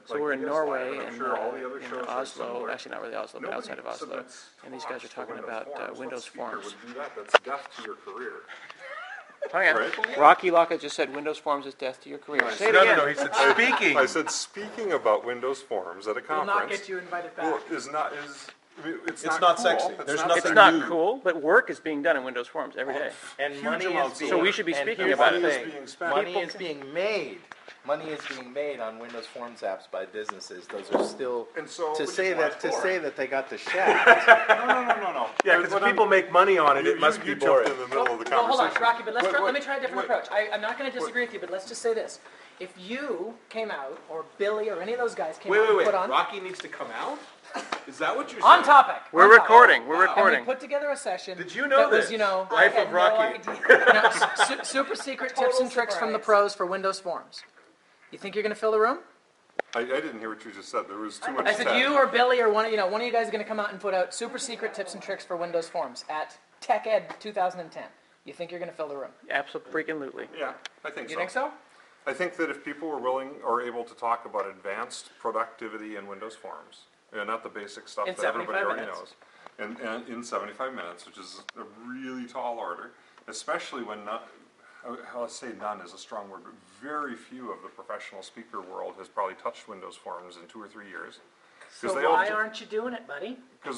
So we're in Norway I'm and sure all the other in shows are Oslo, similar. actually not really Oslo, but Nobody outside of Oslo, submits and these guys are talks for talking about Forms. Windows What speaker Forms. would do that? That's death to your career. Oh yeah, Right? Rocky Locka just said Windows Forms is death to your career. Say it again. No, he said speaking. I said speaking about Windows Forms at a Will conference. not get you invited back. Well, is not is. I mean, it's not cool. sexy. There's nothing It's not new. cool, but work is being done in Windows Forms every day. And Huge money is amounts of being, So we should be and speaking here's about the it. Money is thing. being spent. Money is being made. Money is being made on Windows Forms apps by businesses. Those are still And so to which say is why that it's to boring. say that they got the shaft. No. Yeah, because if people make money on it, it must be you boring. jumped in the middle of the Well, hold conversation. on, Rocky, but let What- me try a different what- approach. I'm not going to disagree with you, but let's just say this. If you came out, or Billy, or any of those guys came out and put on... Rocky needs to come out? Is that what you're On topic. We're on topic. recording. We're And recording. we put together a session. Did you know that was, this? you know, Wife I had of Rocky. No idea. No, super secret tips Total and tricks from the surprise. pros for Windows Forms. You think you're going to fill the room? I didn't hear what you just said. There was too much. I said tech. you or Billy or one of you guys are going to come out and put out super secret tips and tricks for Windows Forms at TechEd 2010. You think you're going to fill the room? Absolutely. Yeah, I think You so. think so? I think that if people were willing or able to talk about advanced productivity in Windows Forms, not the basic stuff In that everybody 75 already minutes. knows, and in 75 minutes, which is a really tall order, especially when not, let's say none is a strong word, but very few of the professional speaker world has probably touched Windows Forms in 2 or 3 years. So why aren't you doing it, buddy? Because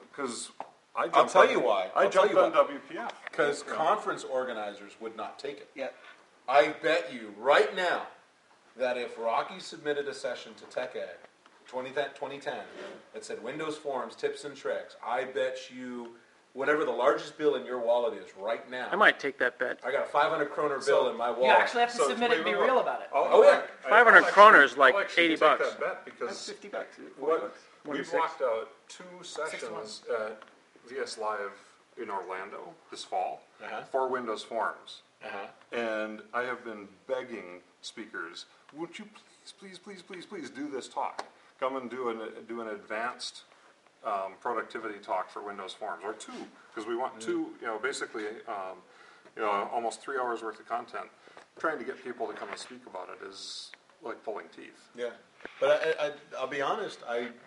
I jumped I'll tell on- you why. I I'll tell jumped you on why. WPF. Because conference organizers would not take it. Yeah. I bet you right now that if Rocky submitted a session to TechEd 2010 that said Windows Forms, tips and tricks, I bet you whatever the largest bill in your wallet is right now. I might take that bet. I got a 500 kroner bill in my wallet. You actually have to So submit it and be real about it. Oh, yeah. 500 kroner is like I'll actually 80 take bucks. that bet because $50. we 26. blocked out 2 sessions at VS Live in Orlando this fall for Windows Forms. And I have been begging speakers, would you please do this talk? Come and do an advanced productivity talk for Windows Forms, or 2, because we want 2, basically, almost 3 hours worth of content. Trying to get people to come and speak about it is like pulling teeth. Yeah, but I'll be honest.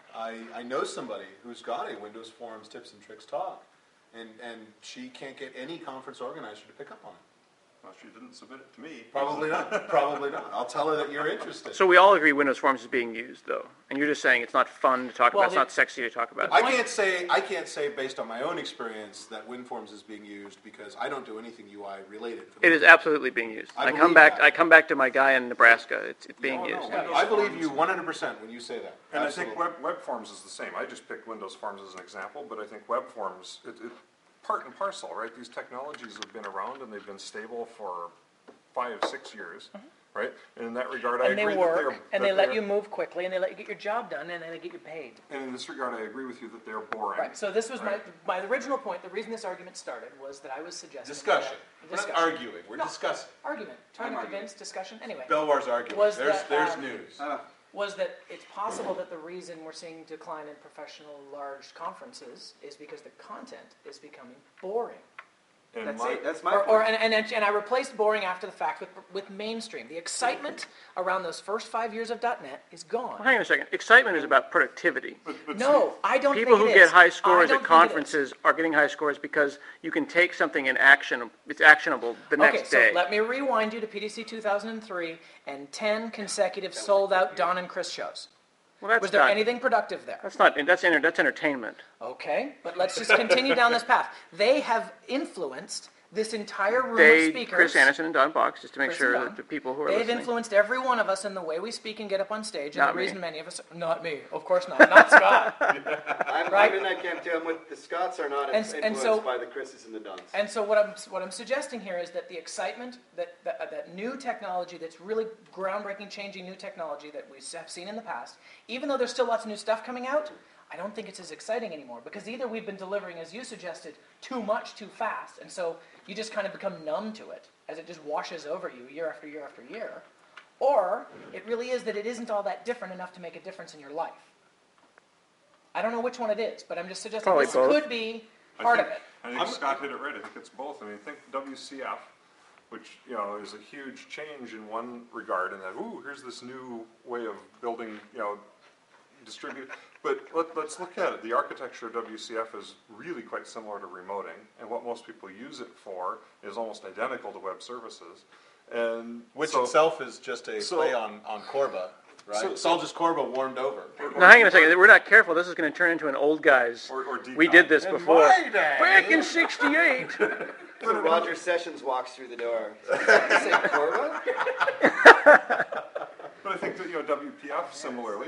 I know somebody who's got a Windows Forms tips and tricks talk, and she can't get any conference organizer to pick up on it. Well, she didn't submit it to me. Probably not. Probably not. I'll tell her that you're interested. So we all agree Windows Forms is being used, though, and you're just saying it's not fun to talk Well, about. It's not sexy to talk about. I can't say based on my own experience that WinForms is being used because I don't do anything UI related. For It is absolutely being used. I I come believe back. that. I come back to my guy in Nebraska. It's being used. I believe you 100% when you say that. And Absolutely. I think web Forms is the same. I just picked Windows Forms as an example, but I think web Forms, it part and parcel, right? These technologies have been around and they've been stable for 5, 6 years, right? And in that regard, I And they agree work, and they that let they're- you move quickly, and they let you get your job done, and they get you paid. And in this regard, I agree with you that they're boring. Right, so this was Right. my original point. The reason this argument started was that I was suggesting... Discussion. that- We're not discussion. arguing. We're No. discussing. Argument. Trying to convince, discussion. Anyway, Belwar's argument. Was There's that, news. was that it's possible that the reason we're seeing decline in professional large conferences is because the content is becoming boring. And That's my point. And I replaced boring after the fact with mainstream. The excitement around those first 5 years of .NET is gone. Well, hang on a second. Excitement is about productivity. No, I don't People think who it get is. high I scores don't at think it is. conferences are getting high scores because you can take something in action. It's actionable the next day. So let me rewind you to PDC 2003 and 10 consecutive sold-out Don and Chris shows. Well, that's Was there not, anything productive there? That's not. That's entertainment. Okay, but let's just continue down this path. They have influenced this entire room of They, speakers. Chris Anderson and Don Box, just to make Chris sure and that Don. the people who are They've listening. influenced every one of us in the way we speak and get up on stage. And Not the me. reason many of us, not me, of course not, not Scott. I'm in that camp too. I'm with the Scots are not And influenced so- by the Chris's and the Duns. And so what I'm suggesting here is that the excitement, that new technology that's really groundbreaking, changing new technology that we have seen in the past, even though there's still lots of new stuff coming out, I don't think it's as exciting anymore because either we've been delivering, as you suggested, too much too fast, and so you just kind of become numb to it as it just washes over you year after year after year, or it really is that it isn't all that different enough to make a difference in your life. I don't know which one it is, but I'm just suggesting Probably this both. could be part of it. I think Scott hit it right. I think it's both. I mean, think WCF which, is a huge change in one regard, and that, here's this new way of building, distributed. But let's look at it. The architecture of WCF is really quite similar to remoting, and what most people use it for is almost identical to web services. And Which so- itself is just a so- play on Corba, right? It's all just Corba warmed over. Now, hang on a second. We're not careful. This is going to turn into an old guy's. Or We decom. did this before. my day. Back in '68. So Roger Sessions walks through the door. You say Corba? But I think that, WPF similarly,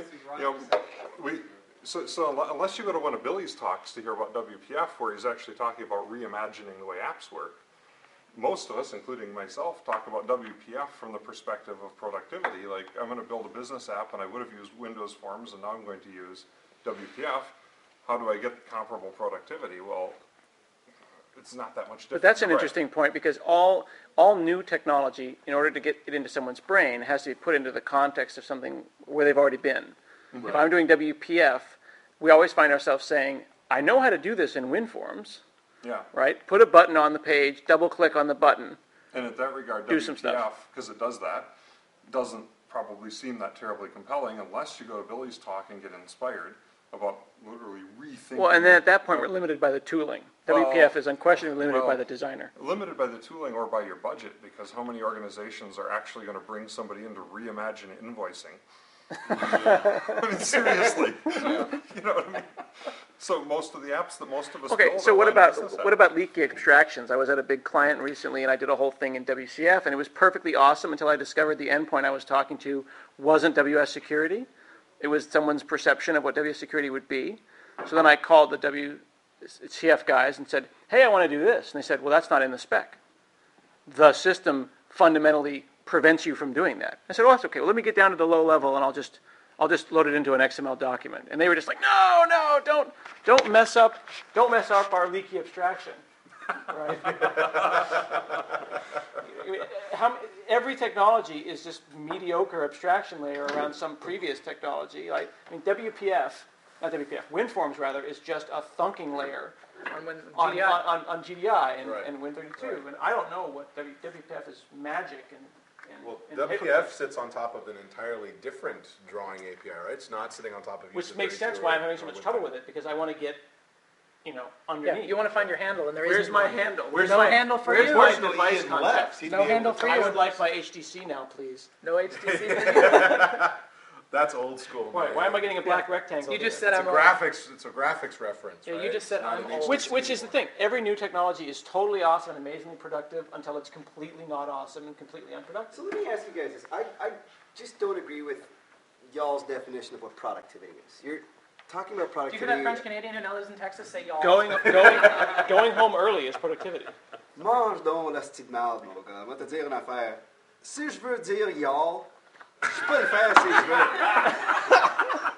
so unless you go to one of Billy's talks to hear about WPF, where he's actually talking about reimagining the way apps work, most of us, including myself, talk about WPF from the perspective of productivity. Like, I'm going to build a business app, and I would have used Windows Forms, and now I'm going to use WPF. How do I get comparable productivity? Well, it's not that much different. But that's an Right. interesting point, because all new technology, in order to get it into someone's brain, has to be put into the context of something where they've already been. If I'm doing WPF, we always find ourselves saying, I know how to do this in WinForms, Yeah. right? Put a button on the page, double-click on the button. And in that regard, Do some stuff. WPF, because it does that, doesn't probably seem that terribly compelling unless you go to Billy's talk and get inspired about literally rethinking. Well, and then at that point, we're limited by the tooling. WPF is unquestionably limited by the designer. Limited by the tooling or by your budget, because how many organizations are actually going to bring somebody in to reimagine invoicing? I mean, seriously. You know what I mean? So most of the apps that most of us Okay, build so are what line business about apps. leaky abstractions? I was at a big client recently, and I did a whole thing in WCF, and it was perfectly awesome until I discovered the endpoint I was talking to wasn't WS Security. It was someone's perception of what WS Security would be. So then I called the WCF guys and said, hey, I want to do this. And they said, well, that's not in the spec. The system fundamentally prevents you from doing that. I said, well, that's okay. Well, let me get down to the low level, and I'll just load it into an XML document. And they were just like, no, don't mess up our leaky abstraction. Right? Every technology is just mediocre abstraction layer around some previous technology. Like, WinForms rather, is just a thunking layer On GDI. on GDI and, Right. and Win32. Right. And I don't know what WPF is magic and Well, and WPF sits on top of an entirely different drawing API, right? It's not sitting on top of which User makes 32 sense why I'm or- having so or much Win32. trouble with it, because I want to get, Yeah, underneath. you want to find your handle, and there Where's isn't my one. handle? There's no handle for where's you. my There's no device E in context? left. He'd No be able handle to for I you. would like my HTC now, please. No HTC. That's old school. Why man. am I getting a black rectangle? You just here? said It's a I'm old. It's a graphics reference, Yeah, right? you just said It's not I'm an old. HTC Which is the thing. Every new technology is totally awesome and amazingly productive until it's completely not awesome and completely unproductive. So let me ask you guys this. I just don't agree with y'all's definition of what productivity is. You're talking about Do you productivity. hear that French Canadian who now lives in Texas say y'all? Going home early is productivity. Mange donc la petite marde, mon gars. Moi, te dire une affaire. Si je veux dire y'all, je peux le faire si je veux.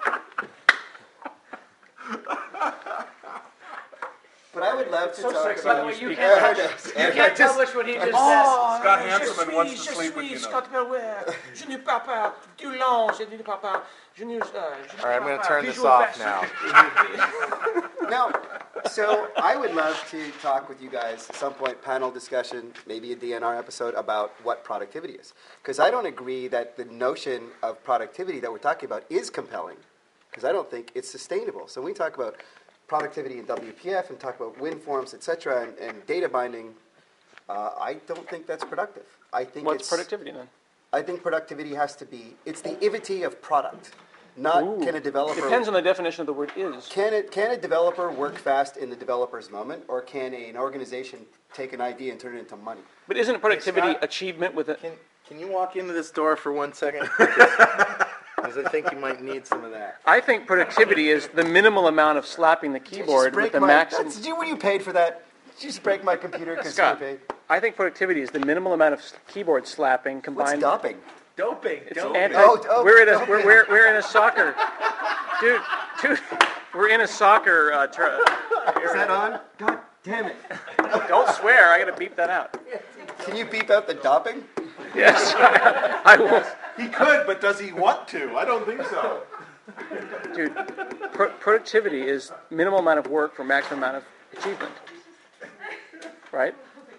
But I would love to So talk sexy By the about... way, you speak can't, French. you can't publish what he just said. Scott Hanselman wants to sleep with you now. Scott Belware. Je n'ai pas peur du long, je n'ai pas peur. Je n'ai All right, I'm going to turn this off now. No, so I would love to talk with you guys at some point, panel discussion, maybe a DNR episode about what productivity is. Because I don't agree that the notion of productivity that we're talking about is compelling, because I don't think it's sustainable. So when we talk about productivity in WPF and talk about WinForms, et cetera, and data binding, I don't think that's productive. I think What's productivity then? I think productivity has to be, it's the ivity of product, not can a developer... Depends on the definition of the word is. Can a developer work fast in the developer's moment, or can an organization take an idea and turn it into money? But isn't productivity Scott? achievement with a... Can you walk into this door for 1 second? Because I think you might need some of that. I think productivity is the minimal amount of slapping the keyboard with the maximum... Did you, when you paid for that? Did you just break my computer because you Scott, paid? I think productivity is the minimal amount of keyboard slapping What's combined... doping? Doping. It's we're in a soccer... Dude, we're in a soccer... Is that on? God damn it. Don't swear, I gotta beep that out. Can you beep out the doping? Yes, I will. He could, but does he want to? I don't think so. Dude, productivity is minimal amount of work for maximum amount of achievement. Right?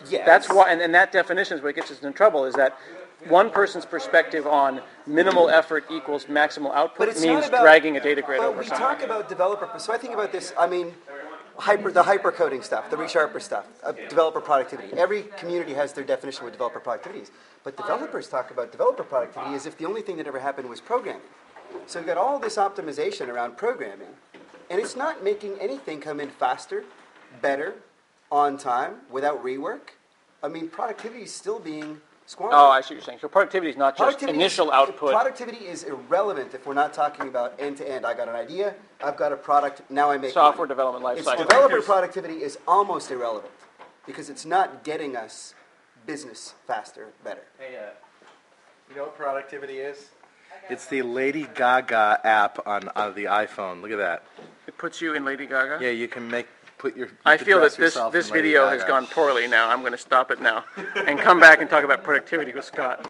Yes. That's why, and that definition is what gets us in trouble, is that one person's perspective on minimal effort equals maximal But output it's not means about, dragging a data grid but over we something. talk about developer, so I think about this, I mean, the hyper-coding stuff, the ReSharper stuff, developer productivity. Every community has their definition of what developer productivity is. But developers talk about developer productivity as if the only thing that ever happened was programming. So we've got all this optimization around programming, and it's not making anything come in faster, better, on time, without rework. I mean, productivity is still being squandered. Oh, I see what you're saying. So productivity is not just initial output. Productivity is irrelevant if we're not talking about end-to-end. I got an idea, I've got a product, now I make Software money. development life It's cycle. developer productivity is almost irrelevant because it's not getting us business faster, better. Hey, you know what productivity is? It's the Lady Gaga app on the iPhone. Look at that. It puts you in Lady Gaga. Yeah, you can put your. I feel that this video has gone poorly now. I'm going to stop it now and come back and talk about productivity with Scott.